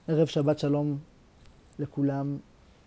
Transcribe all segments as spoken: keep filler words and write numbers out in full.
ערב שבת שלום לכולם.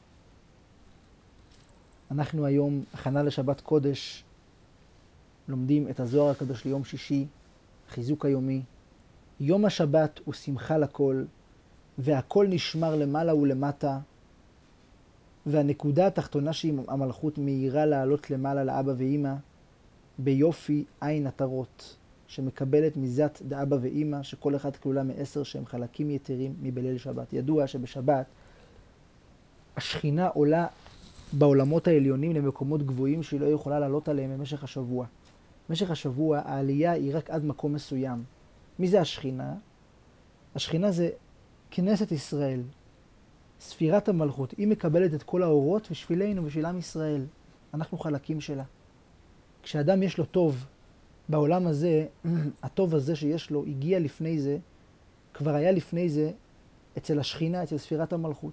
אנחנו היום, הכנה לשבת קודש, לומדים את הזוהר הקדוש ליום שישי, חיזוק היומי. יום השבת הוא שמחה לכל, והכל נשמר למעלה ולמטה, והנקודה התחתונה שהיא המלכות מהירה לעלות למעלה לאבא ואמא, ביופי עין עטרות, שמקבלת מזת דאבא ואמא, שכל אחד כלולה מעשר שהם חלקים יתרים מבליל שבת. ידוע שבשבת השכינה עולה בעולמות העליונים למקומות גבוהים שהיא לא יכולה לעלות עליהם במשך השבוע. במשך השבוע העלייה היא רק עד מקום מסוים. מי זה השכינה? השכינה זה כנסת ישראל, ספירת המלכות. היא מקבלת את כל האורות בשבילנו, בשביל עם ישראל. אנחנו חלקים שלה. כשאדם יש לו טוב בעולם הזה, הטוב הזה שיש לו הגיע לפני זה, כבר היה לפני זה אצל השכינה, אצל ספירת המלכות.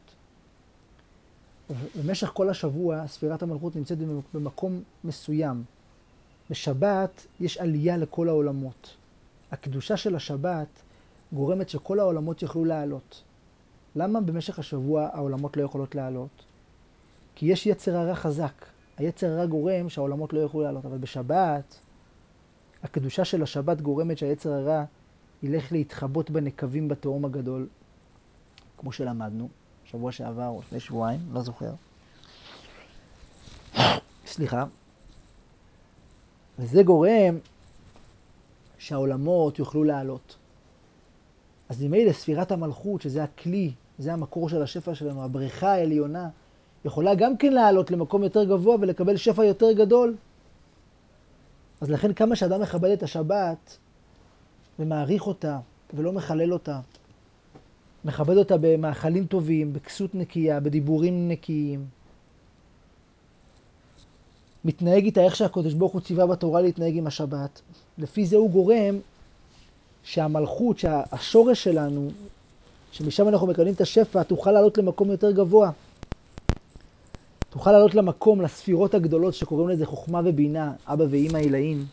במשך כל השבוע ספירת המלכות נמצאת במקום מסוים. בשבת יש עלייה לכל העולמות. הקדושה של השבת גורמת שכל העולמות יוכלו לעלות. למה במשך השבוע העולמות לא יכולות לעלות? כי יש יצר הרע חזק. היצר הרע גורם שהעולמות לא יוכלו לעלות. אבל בשבת, הקדושה של השבת גורמת שהיצר הרע ילך להתחבות בנקבים בתהום הגדול, כמו שלמדנו, שבוע שעבר או לפני שבועיים, לא זוכר. סליחה. וזה גורם שהעולמות יוכלו לעלות. אז ממילא ספירת המלכות, שזה הכלי, זה המקור של השפע שלנו, הבריכה העליונה, יכולה גם כן לעלות למקום יותר גבוה ולקבל שפע יותר גדול. אז לכן כמה שאדם מכבד את השבת ומעריך אותה ולא מחלל אותה, מכבד אותה במאכלים טובים, בכסות נקייה, בדיבורים נקיים, מתנהג איתה איך שהקדוש ברוך הוא ציווה בתורה להתנהג עם השבת. לפי זה הוא גורם שהמלכות, שהשורש שלנו, שמשם אנחנו מקבלים את השפע, תוכל לעלות למקום יותר גבוה. תוכל לעלות למקום, לספירות הגדולות שקוראים לזה חוכמה ובינה, אבא ואמא עילאים.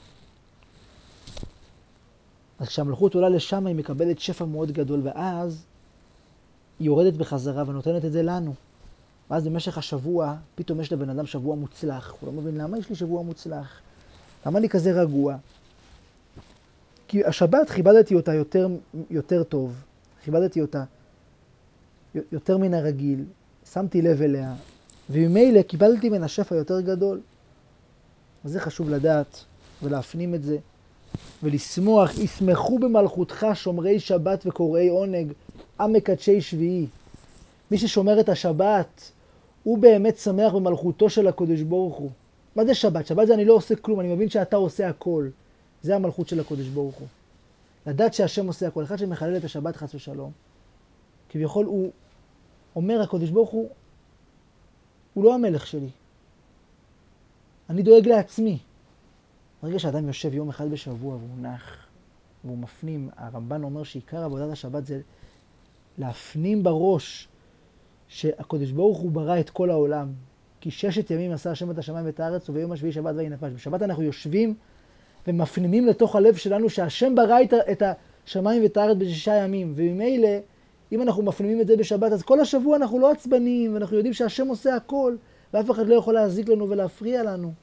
אז כשהמלכות עולה לשם היא מקבלת שפע מאוד גדול, ואז היא יורדת בחזרה ונותנת את זה לנו. ואז במשך השבוע, פתאום יש לבן אדם שבוע מוצלח. הוא לא מבין למה יש לי שבוע מוצלח. למה אני כזה רגוע? כי השבת כיבדתי אותה יותר, יותר טוב. כיבדתי אותה יותר מן הרגיל. שמתי לב אליה. וממילא קיבלתי מן השפע יותר גדול. אז זה חשוב לדעת ולהפנים את זה. ולשמוח, ישמחו במלכותך שומרי שבת וקוראי עונג, עם מקדשי שביעי. מי ששומר את השבת, הוא באמת שמח במלכותו של הקדוש ברוך הוא. מה זה שבת? שבת זה אני לא עושה כלום, אני מבין שאתה עושה הכל. זה המלכות של הקדוש ברוך הוא. לדעת שהשם עושה הכל. אחד שמחלל את השבת חס ושלום, כביכול הוא אומר, הקדוש ברוך הוא, הוא לא המלך שלי. אני דואג לעצמי. ברגע שאדם יושב יום אחד בשבוע והוא נח, והוא מפנים, הרמב"ן אומר שעיקר עבודת השבת זה להפנים בראש שהקדוש ברוך הוא ברא את כל העולם. כי ששת ימים עשה השם את השמיים ואת הארץ, וביום השביעי שבת ויהי נפש. בשבת אנחנו יושבים ומפנימים לתוך הלב שלנו שהשם ברא את השמיים ואת הארץ בשישה ימים. וממילא, אם אנחנו מפנימים את זה בשבת, אז כל השבוע אנחנו לא עצבנים, ואנחנו יודעים שהשם עושה הכל, ואף אחד לא יכול להזיק לנו ולהפריע לנו.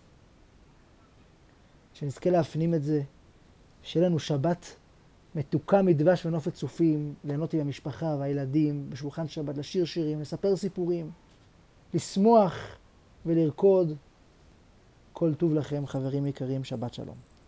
שנזכה להפנים את זה, שיהיה לנו שבת מתוקה מדבש ונופת צופים, ליהנות עם המשפחה והילדים, בשולחן שבת, לשיר שירים, לספר סיפורים, לשמוח ולרקוד. כל טוב לכם, חברים יקרים, שבת שלום.